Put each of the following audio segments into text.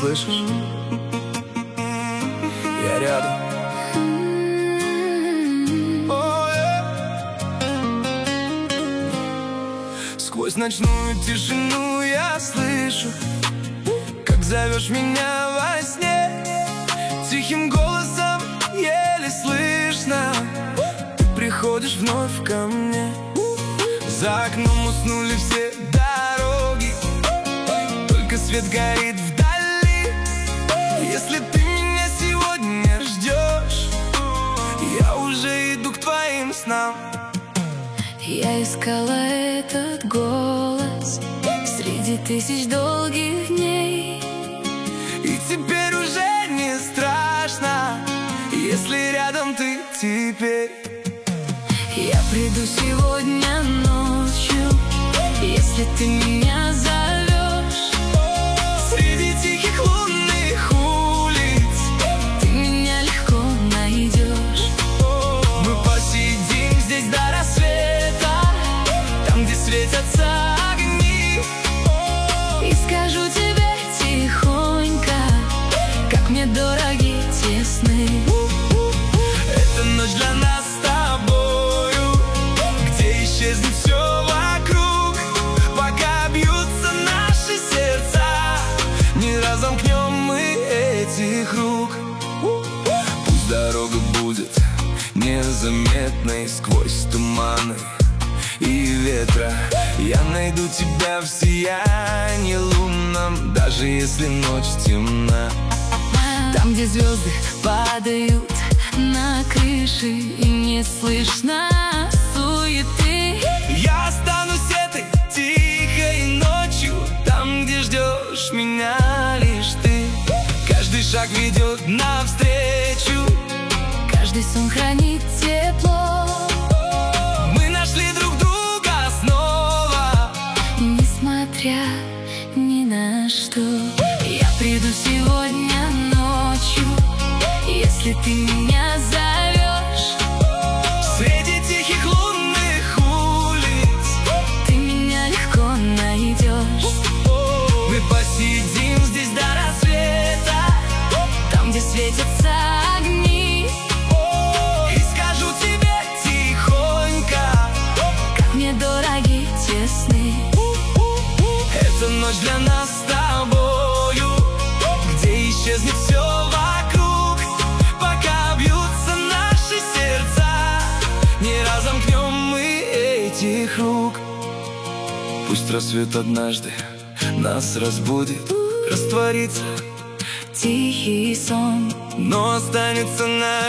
слышишь? Я рядом. Сквозь ночную тишину я слышу, как зовешь меня во сне. Тихим голосом еле слышно, ты приходишь вновь ко мне. За окном уснули все дороги, только свет горит вдали. Если ты меня сегодня ждешь, я уже иду к твоим снам. Я искала этот голос среди тысяч долгих дней, и теперь уже не страшно, если рядом ты теперь. Я приду сегодня ночью, если ты меня зовешь. Среди тихих лунных улиц ты меня легко найдешь. Мы посидим здесь до рассвета, там, где светятся огни, и скажу тебе тихонько, как мне дороги те сны. эта ночь для нас с тобою, где исчезнет все вокруг. Пока бьются наши сердца, не разомкнем мы этих рук. Пусть дорога будет незаметной сквозь туманы и ветра. Я найду тебя в сиянии лунном, даже если ночь темна. Там, где звезды падают на крыши и не слышно суеты, я останусь этой тихой ночью, там, где ждешь меня лишь ты. Каждый шаг ведет навстречу, каждый сон хранит тепло. мы нашли друг друга снова, Несмотря ни на что, я приду сегодня ночью, если ты меня зовешь. среди тихих лунных улиц Ты меня легко найдешь. мы посидим здесь до рассвета, Там, где светятся огни, и скажу тебе тихонько, как мне дороги те сны. эта ночь для нас с тобою, где исчезнет все вокруг. Пока бьются наши сердца, не разомкнем мы этих рук. Пусть рассвет однажды нас разбудит, растворится, Тихий сон, но останется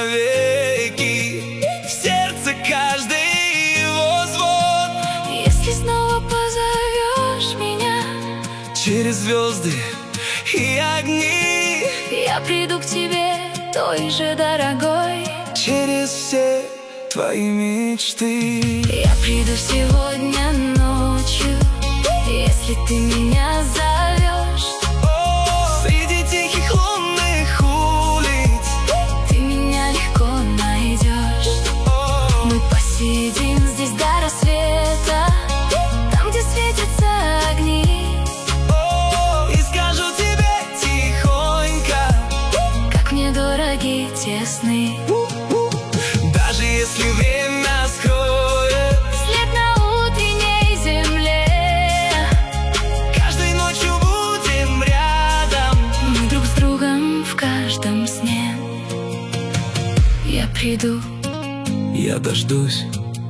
навеки в сердце каждый его звон. если снова позовешь меня, Через звезды и огни, я приду к тебе, той же дорогой. через все твои мечты. Я приду сегодня ночью, если ты меня зовешь. Среди тихих лунных улиц Ты меня легко найдешь. Мы посидим здесь до рассвета, там, где светятся огни, и скажу тебе тихонько, как мне дороги те сны. даже если время скроет След на утренней земле, каждой ночью будем рядом. мы друг с другом в каждом сне. Я приду, Я дождусь.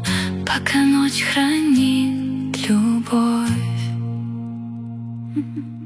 пока ночь хранит любовь.